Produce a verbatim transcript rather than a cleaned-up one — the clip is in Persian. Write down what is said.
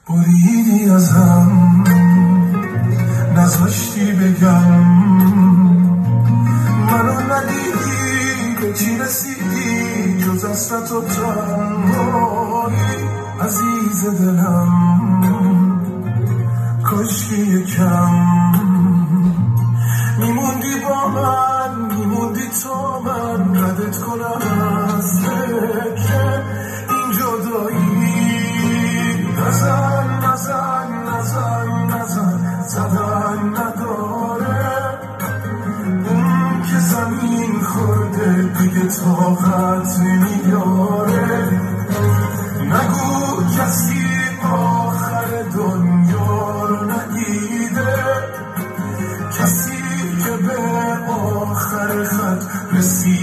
بریدی ازم نذاشتی بگم منو ندیدی به چی رسیدی جز حسرت و تنهایی عزیز دلم کاش که یکم میموندی با من میموندی تا من ردت کنم از فکر این جدایی نزن نزن نزن نزن زدن نداره اون که زمین خورده دیگه طاقت نمیاره نگو کسی آخر دنیا رو ندیده کسی که به آخر خط رسید